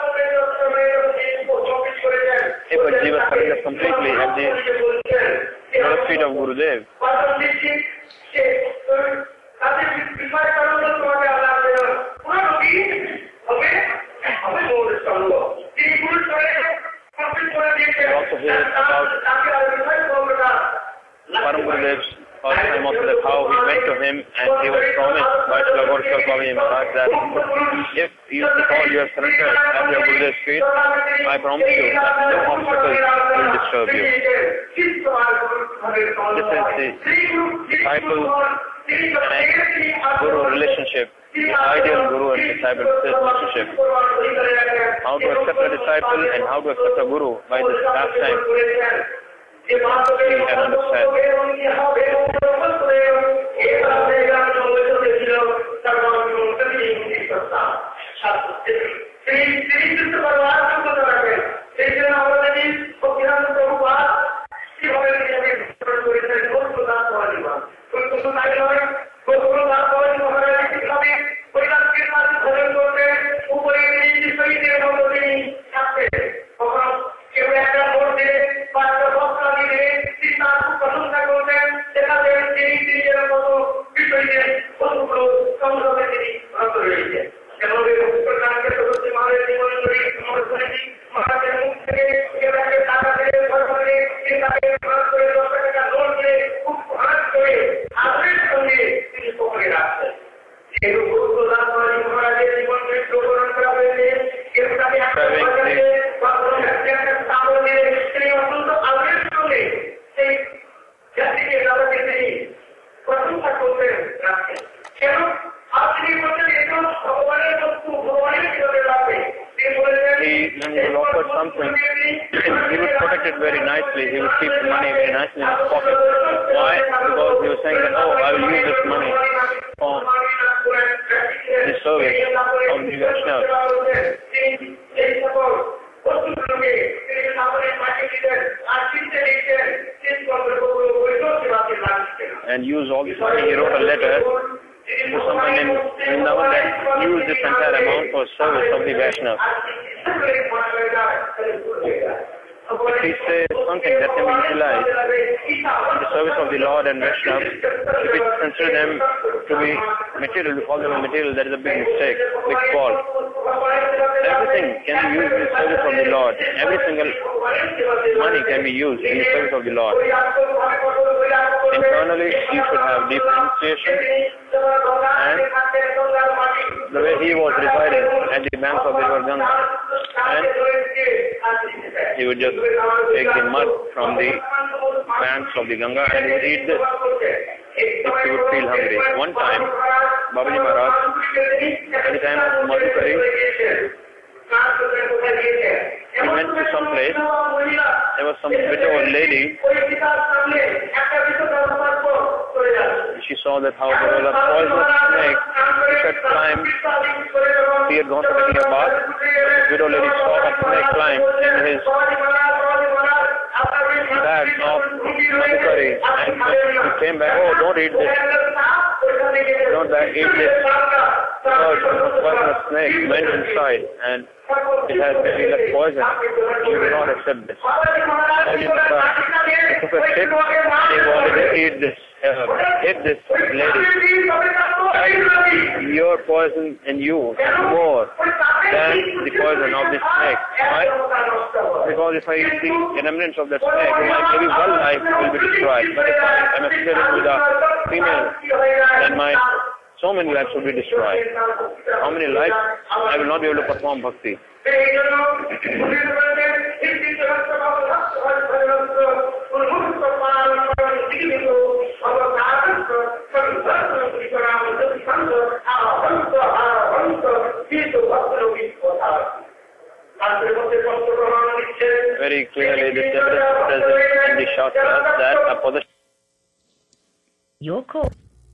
if a jiva surrenders completely at the lotus feet of Gurudev, we also hear about Param Gurudev's pastime also, that how he went to him and he was promised by Srila Gaura Babaji Maharaj that if you all you have surrendered at your Gurudev's feet, I promise you that no obstacles will disturb you. This is the disciple and guru relationship, the ideal guru and disciple relationship. How to accept a disciple and how to accept a guru by this pastime. See and understand. When he will offer something, he would protect it very nicely. He would keep the money very nicely in his pocket. Why? Because he was saying that, oh, I will use this money for the service of the Vaishnavas. And use all this money. He wrote a letter to someone in Vrindavan that use this entire amount for service of the Vaishnavas. If he says something that can be utilized in the service of the Lord and Vaishnavas, if we consider them to be material, we call them a material, that is a big mistake, big fault. Everything can be used in the service of the Lord. Every single money can be used in the service of the Lord. Internally, you should have deep renunciation, and the way he was residing at the banks of the river Ganga, and he would just take the mud from the banks of the Ganga and he would eat this if he would feel hungry. One time, Babaji Maharaj, at the time of Madhukari, he went to some place. There was some widow lady. She saw that how there was a poisonous snake which had climbed. He had gone to taking a bath. The widow lady saw a snake climb in his bag of curry, and he came back. Oh, don't eat this. Don't eat this. Because poisonous snake went inside and it has maybe left poison. You will not accept this. And he took a stick and he wanted to eat this. Hit this lady. Your poison in you is more than the poison of this snake. Why? Because if I eat the remnants of that snake, my maybe one life will be destroyed. But if I am associated with a female, then my so many lives will be destroyed. How many lives? I will not be able to perform bhakti. Very clearly, this evidence is present in the Shastras that a possession. Your call.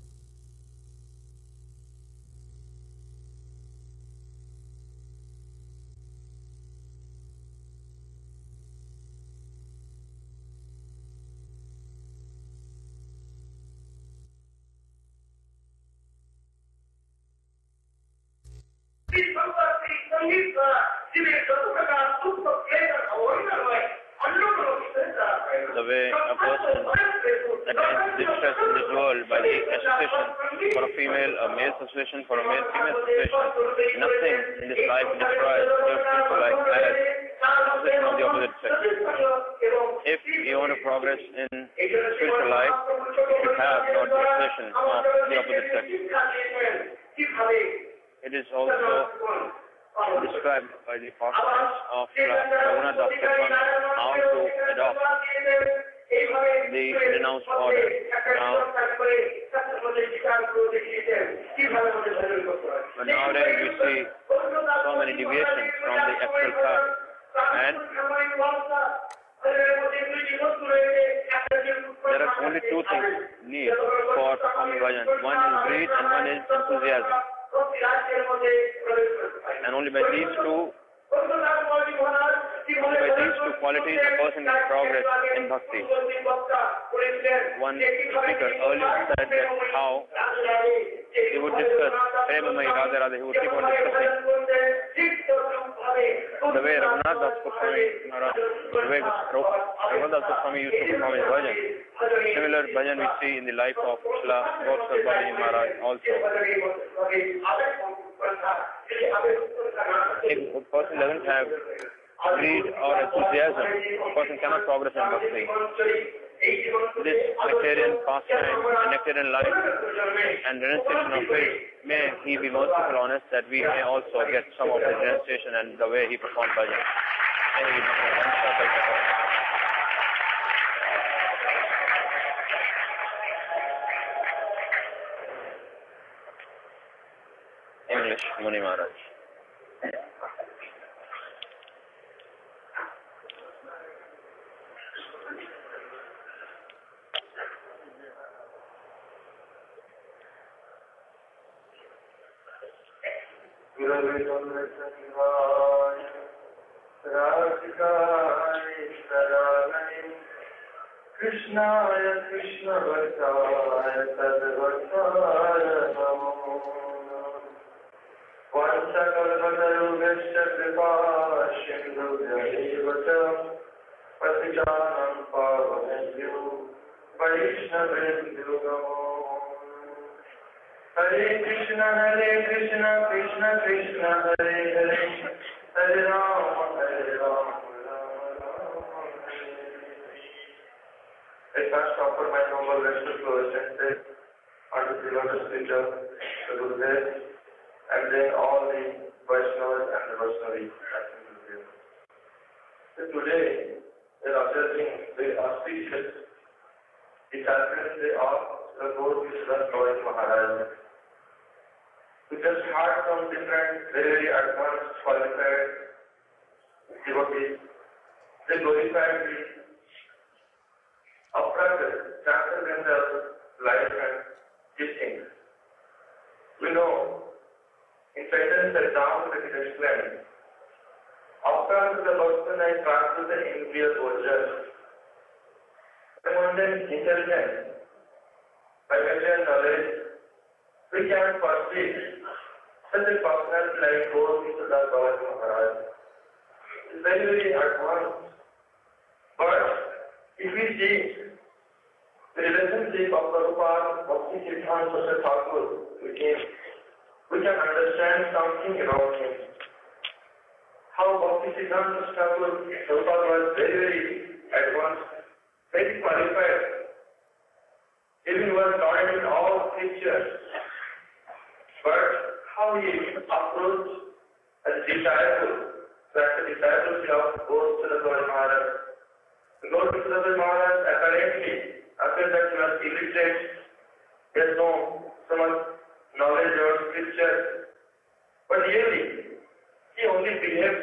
The way a person attains distress in this world by the association for a female, a male association for a male, female association, nothing in this life destroys your spiritual life as association of the opposite sex. If you want to progress in spiritual life, you have not the association of the opposite sex. It is also described by the apostles of Raghunath Das Kapan how to adopt the renounced order. Now, but nowadays we see so many deviations from the actual path. And there are only two things need for Swami Bhajan. One is greed and one is enthusiasm. And only by these two qualities a person can progress in bhakti. One speaker earlier said that how he would discuss Premamai Radha Radha, he would keep on discussing the way Raghunath Das Goswami used to perform his bhajan. Similar bhajan we see in the life of Srila Gaur Bali Maharaj also. If a person doesn't have greed or enthusiasm, a person cannot progress in bhakti. This nectarian pastime, nectarian life and renunciation of his, may he be merciful on us that we may also get some of his renunciation and the way he performed bhajan. English, Muni Maharaj. Krishnaya Krishna Bhaktaya Sadbhaktaya Namo Vanchakalpatarubhishya kripa sindhubhyaivacha patijanam pavanebhyo vaishnavendyo namo Hare Krishna Krishna Krishna Hare Hare Hare Rama I first offer my humble respect to Ascended unto the Lotus feet of the Gurudev and then all the Vaishnavas and the Vaishnavi acting Gurudev. So today we are observing the auspicious disciples of the Lord Vishnu Gaur Maharaj. We just heard from different very advanced qualified devotees. They glorified the upright, transcendental life and teachings. We know in Chaitanya Charitamrita it is explained, after the person I practice the Indriya Orja, the mundane intelligence, by material knowledge, we can perceive such a personality like Gaur Vishnu Gaur Maharaj. It is very, very advanced. But if we see the relationship of Prabhupada, Bhakti Siddhanta Thakur with him, we can understand something about him. How Bhakti Siddhanta Thakur, Prabhupada was very, very advanced, very qualified. Even was learned in all scriptures. But how he approached as a disciple, that the discipleship of Gaur Vishnu Maharaj. Lord Vishnu Maharaj apparently, after that he was illiterate, he has no so much knowledge of scripture. But really, he only behaved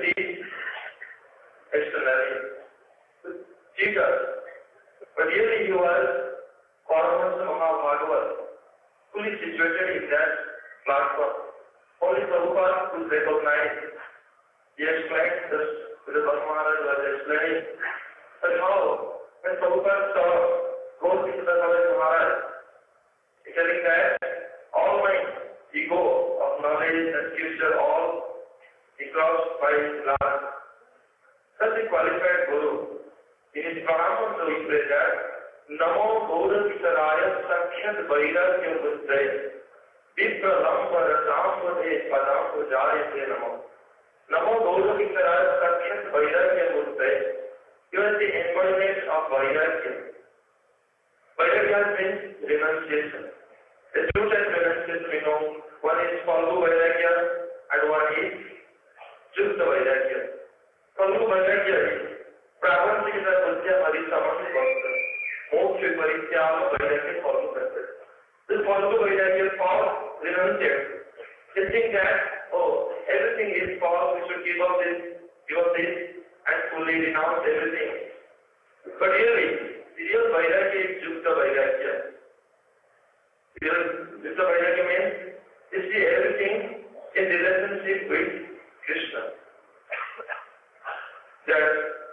externally, cheater. But really he was Paramahansa Mahabhagavat, fully situated in that platform. Only Prabhupada could recognize. He explained this, the Maharaj was explaining. But how, when Prabhupada saw Gaur Vishnu Maharaj, telling that all my ego of knowledge and future, all he crossed by his last. Such a qualified Guru, in his pranam to explain that, Namo Gaura Vitaraya Sakshat Vairagya Mudray, Vipra Lambara Ramvade Padam Pujayate Namo. Namo Gaura Vitaraya Sakshat Vairagya Mudray. You are the embodiment of Vairagya. Vairagya means renunciation. The two types of renunciation we know, one is Falgu Vairagya and one is Jukta Vairagya. Falgu Vairagya is Pravantika Budhya Harisaman Bhakta, Moksha परित्याग वैराग्य follow करते हैं. This follow वैराग्य false renunciate. They think that everything is false. We should give up this, and fully renounce everything. But really, real vairagya is Yukta vairagya. Real Yukta vairagya means you see everything in relationship with Krishna. That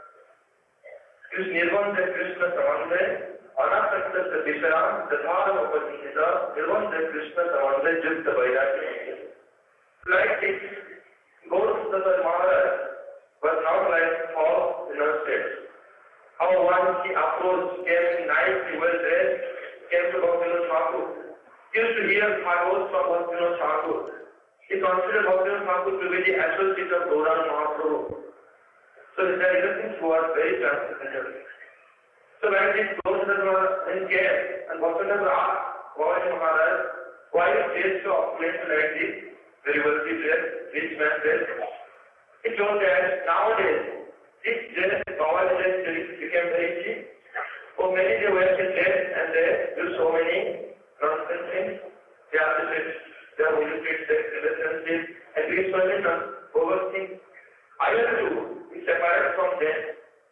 Nirvana Krishna Samandhay, Anasakta Visharam, Dharma Upanisita, Nirvana Krishna Samandhay Yukta vairagya. Like this, Gaurasundar Maharaj was not like false renunciates. How once he approached, came nicely well dressed, came to Bhaktivinoda Thakur. He used to hear Bhagavad from Bhaktivinoda Thakur. He considered Bhaktivinoda Thakur to be the associate of Gauranga Mahaprabhu. So there is nothing towards very transcendental. So when this Gaurasundar came, and Bhaktivinoda asked Gauranga Maharaj, why you dressed so opulently like this, very wealthy dress, rich man dress? He told that nowadays, this dress, Bhagavad dress became very cheap. For many they wear the dress and they do so many nonsense things. They are manipulate sex relationships and doing so many overthink. I have to be separate from them.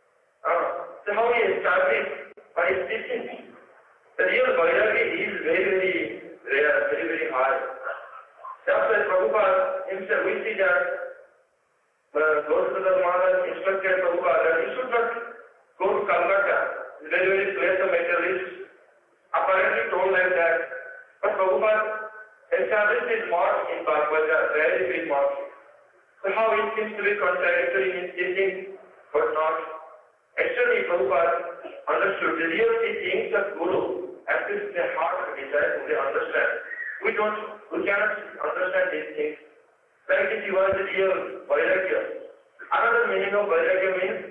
So how he established by his teaching? The real vairagya is very, very rare, very, very hard. Just as Prabhupada himself, we see that Gaurasundar Maharaj instructed Prabhupada that he should not go to Calcutta. It's very, very place of materialists. Apparently told like that. But Prabhupada established his mosque in Calcutta, very big mosque. So how it seems to be contradictory in his teaching, but not. Actually, Prabhupada understood the real teachings of Guru, at least in the heart of the disciple, they understand. We cannot understand these things. Like if you are the real vairagya. Another meaning of vairagya means,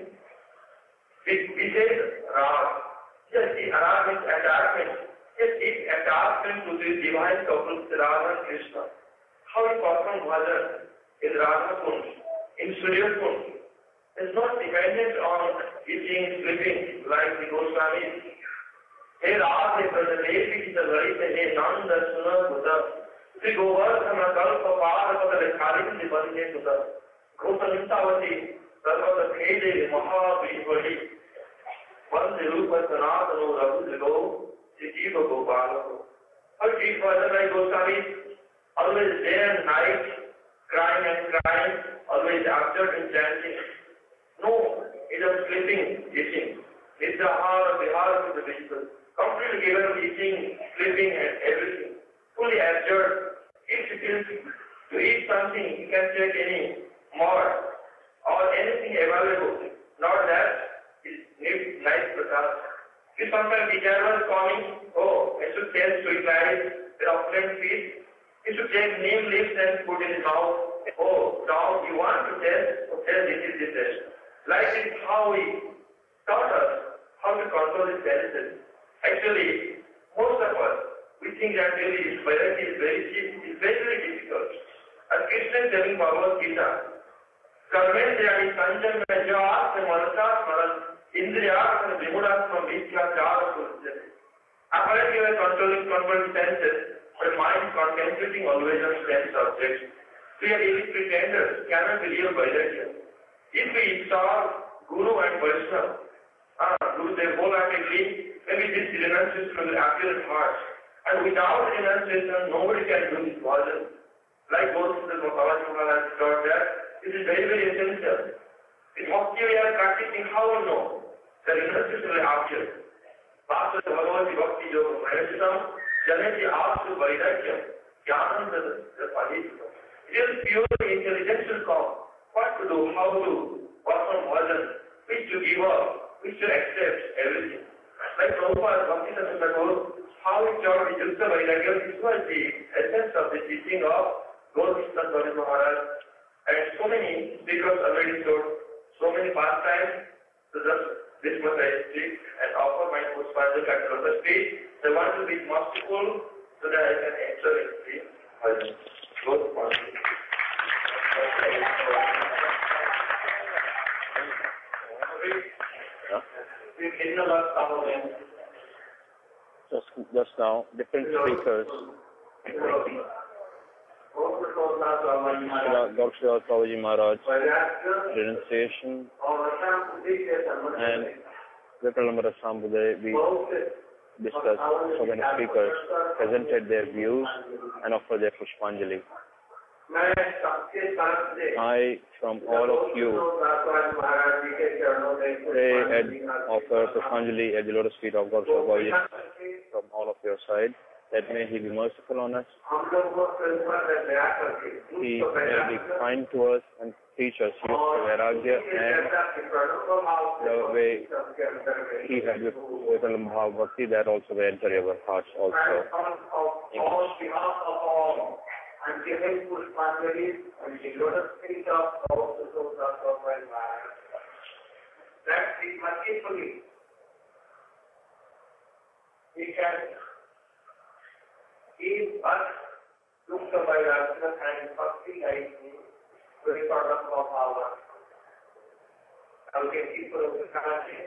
we say rag. Yes, the rag means attachment. Yes, it's attachment to the divine couple, Radha and Krishna. How we perform bhajan in Radha Kund, in Surya Kund, is not dependent on eating, sleeping, like the Goswamis. Hey Rag, he Prajaneti, hey Nanda, Suna, Buddha. Sri Govardhana Kalpa Padapata Lekharim Nibandhe Sudha. Gopanintavati, Sarvata Khede, Mahabhivadi. Vande Rupa Sanatano Raghudrigo, Sijiva Gopala. How Sri Prajanai Goswami, always day and night, crying, always absurd in chanting. No, it is sleeping, eating. Nidrahara, Vihara to the people. Completely given eating, sleeping and everything. Fully absurd. If you feel to eat something, you can take any more or anything available. Not that it needs nice prasad. If sometimes the was coming, I should taste sweet rice, the opulent feast. You should take neem leaves and put in his mouth. Now you want to taste, this is the taste. Like this, how he taught us how to control his senses. Actually, most of us, we think that really vairagya is very cheap, it's very, very difficult. As Krishna is telling Bhagavad Gita, Karmendriyani sanjam jayat manasat maran indriyat vimudatma mithyacara surjate. Apparently we are controlling senses, but mind concentrating always on sense objects. We are really pretenders, cannot be real vairagya. If we saw Guru and Vaishnava, Gurudev wholeheartedly, maybe this renunciation will appear in hearts. And without renunciation, nobody can do this bhajan. Like Gaurasundar Maharaj taught that, this is very, very essential. In bhakti we are practicing how to know the renunciation will appear. Bhakti Bhagavati Bhakti Yoga Mahesham, Janati Asu Vairagya, Jnanam Padhita. It is pure intelligence will come. What to do, how to perform bhajan, which to give up, which to accept, everything. Like Prabhupada Bhakti Thakur, how it taught the Yukta Vairagya, this was the essence of the teaching of Gaurasundar Maharaj. And so many speakers already showed so many pastimes. So just this much I speak and offer my Pushpanjali at the stage. I want to be merciful so that I can enter into the bhajan. Pushpanjali. We cannot follow them. just now, different speakers, Dr. Babaji Maharaj, renunciation, and Vikralamara Sambuday, we discussed, so many speakers presented their views and offered their Pushpanjali. I, from all of you, pray and offer Pushpanjali at the lotus feet of God Babaji from all of your side, that may He be merciful on us. He may be kind to us and teach us use Vairagya and the way He had with Bhav Bhakti, that also will enter your hearts also. And giving Pushpanjali and the lotus feet of all the souls of God that is mercifully He can give us Dukha Vairagya and Bhakti like the record of our Alke people of the country,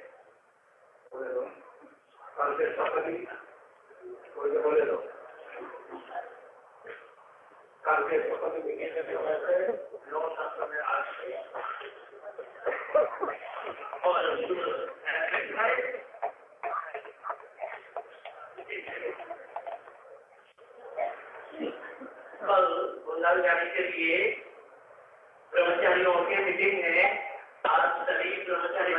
Alke Sapadi, Bolero. कालके पकड़ के कहते हैं no शास्त्र में आज और कल बुंदाल जाने के लिए ब्रह्मचारियों के मीटिंग में आज सभी ब्रह्मचारी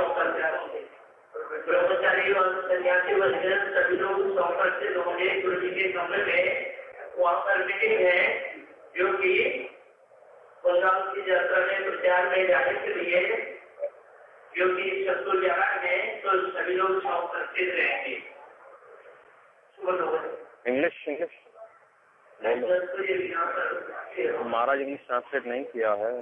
और सन्यासी वगैरह सभी लोग सौंपर से लोगों ने गुरु जी के कमरे में वहाँ पर मीटिंग है जो कि बंगाल की यात्रा में प्रचार में जाने के लिए जो कि शत्रुजगह में तो सभी लोग उपस्थित रहेंगे। इंग्लिश महाराज इंग्लिश ट्रांसलेट नहीं किया है।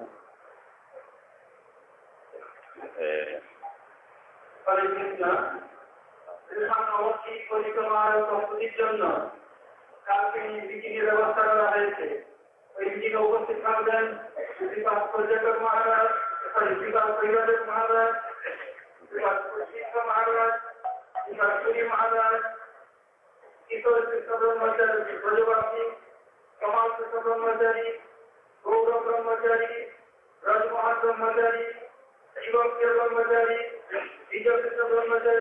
কালকে মিটিংয়ের ব্যবস্থা করা হয়েছে। ওই মিটিংয়ে উপস্থিত থাকবেন শ্রীপাদ পর্যটক মহারাজ, শ্রীপাদ পরিবারক মহারাজ, শ্রীপাদ শিক্ষক মহারাজ, শ্রীপাদ সুরি মহারাজ, কিশোর কৃষ্ণ ব্রহ্মচারী, ব্রজবাসী, কমাল কৃষ্ণ ব্রহ্মচারী, গৌরব ব্রহ্মচারী, ব্রজমোহন ব্রহ্মচারী, শিবপ্রিয় ব্রহ্মচারী, বিজয় কৃষ্ণ ব্রহ্মচারী।